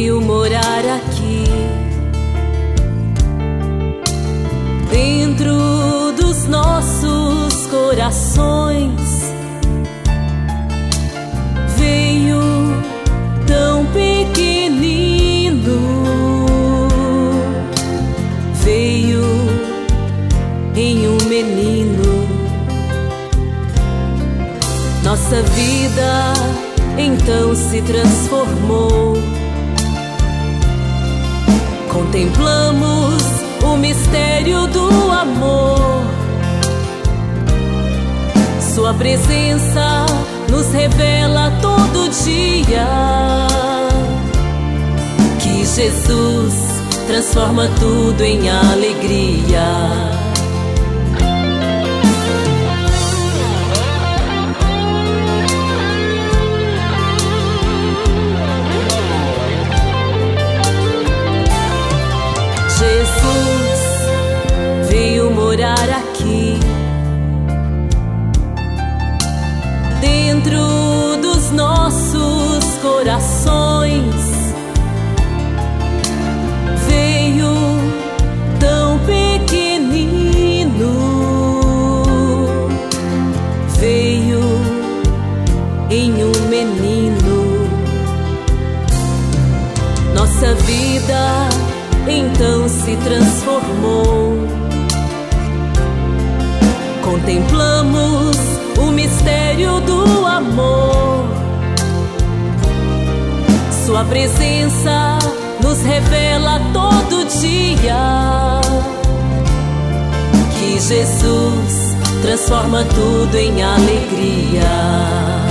veio morar aqui, dentro dos nossos corações. Veio tão pequenino, veio em um menino. Nossa vida então se transformou. Contemplamos o mistério do amor. Sua presença nos revela todo dia que Jesus transforma tudo em alegria. Jesus veio morar aqui, dentro dos nossos corações. Veio tão pequenino, veio em um menino. Nossa vida então se transformou. Contemplamos o mistério do amor. Sua presença nos revela todo dia que Jesus transforma tudo em alegria.